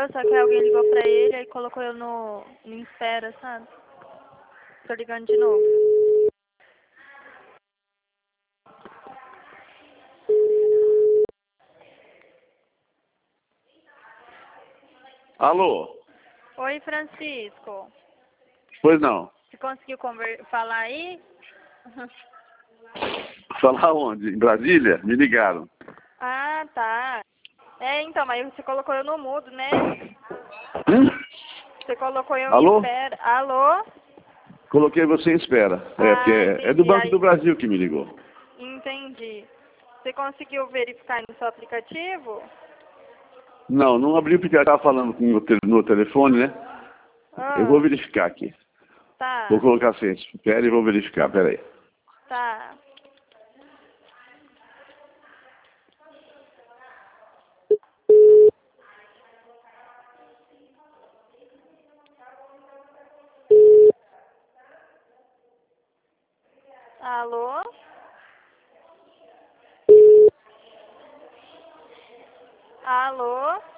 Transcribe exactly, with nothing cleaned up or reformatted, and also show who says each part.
Speaker 1: atendeu, só que alguém ligou pra ele e colocou eu no, em espera, sabe? Tô ligando de novo.
Speaker 2: Alô?
Speaker 1: Oi, Francisco.
Speaker 2: Pois não.
Speaker 1: Você conseguiu conver falar aí?
Speaker 2: Falar onde? Em Brasília? Me ligaram.
Speaker 1: Ah, tá. É, então, mas você colocou eu no mudo, né?
Speaker 2: Hum?
Speaker 1: Você colocou eu em
Speaker 2: Alô?
Speaker 1: espera. Alô?
Speaker 2: Coloquei você em espera. É, porque
Speaker 1: Ah,
Speaker 2: é, é do
Speaker 1: entendi.
Speaker 2: Banco do
Speaker 1: Aí,
Speaker 2: Brasil que me ligou.
Speaker 1: entendi. Você conseguiu verificar no seu aplicativo?
Speaker 2: Não, não abri porque eu estava falando com o te- no telefone, né? Eu vou
Speaker 1: Ah,
Speaker 2: verificar aqui. Vou
Speaker 1: tá,
Speaker 2: colocar assim, espera e vou verificar, peraí.
Speaker 1: tá. Alô? Alô?